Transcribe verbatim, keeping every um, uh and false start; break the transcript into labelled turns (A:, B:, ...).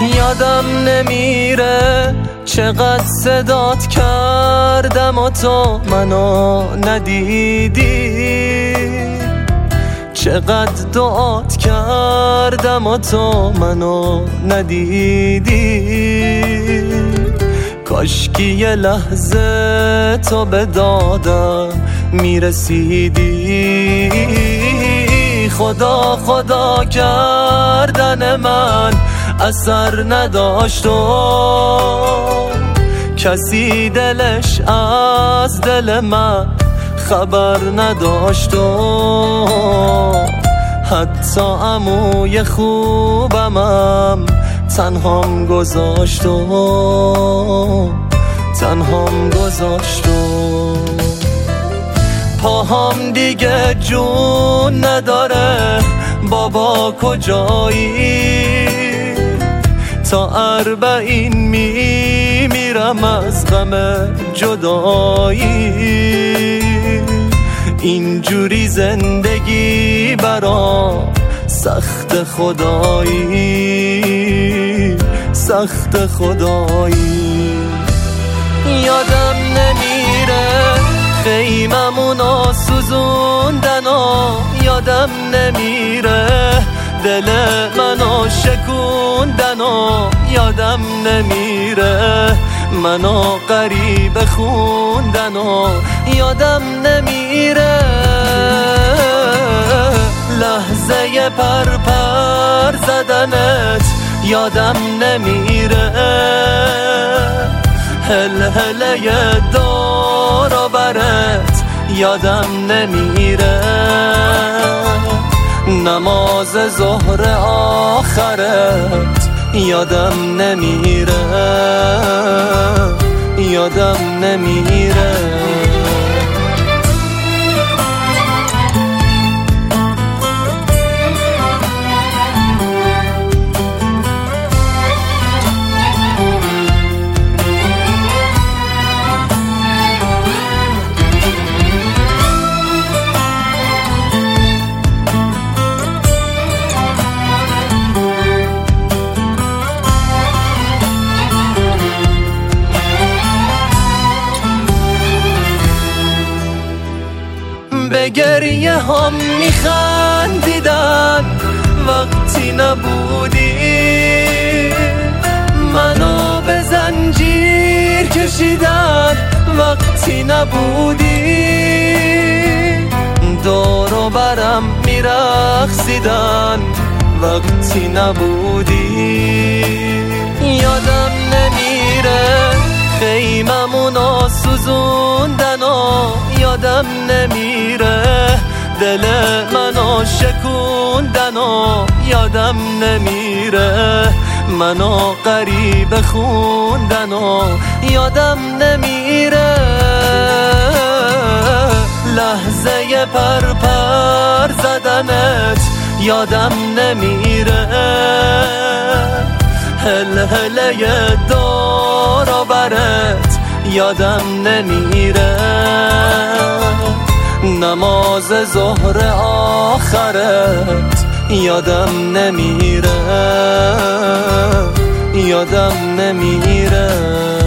A: یادم نمیره چقدر صدات کردم و تو منو ندیدی، چقدر دعات کردم و تو منو ندیدی. کاشکی یه لحظه تو به دادم میرسیدی. خدا خدا کردن من اثر نداشت و کسی دلش از دل من خبر نداشت و حتی عموی خوبمم تنهام گذاشت و تنهام گذاشت و پاهم دیگه جون نداره بابا کجایی؟ تا اربعین میمیرم از غم جدایی. اینجوری زندگی برام سخت خدایی، سخت خدایی. یادم نمیره خیممونو سوزوندن و یادم نمیره دل منو شکوندن و یادم نمیره منو غریبه خوندن و یادم نمیره لحظه پر پر زدنت یادم نمیره هل هله دور و برت یادم نمیره نماز ظهر آخرت یادم نمیره یادم نمیره به گریه هم میخندیدن وقتی نبودی منو به زنجیر کشیدن وقتی نبودی دور و برم میرقصیدن وقتی نبودی یادم نمیره خیممونو سوزوندن و یادم نمیره دل منو شکوندن و یادم نمیره منو غریبه خوندن و یادم نمیره لحظه پر پر زدنت یادم نمیره هل هله دور و برت یادم نمیره نماز ظهر آخرت یادم نمیره یادم نمیره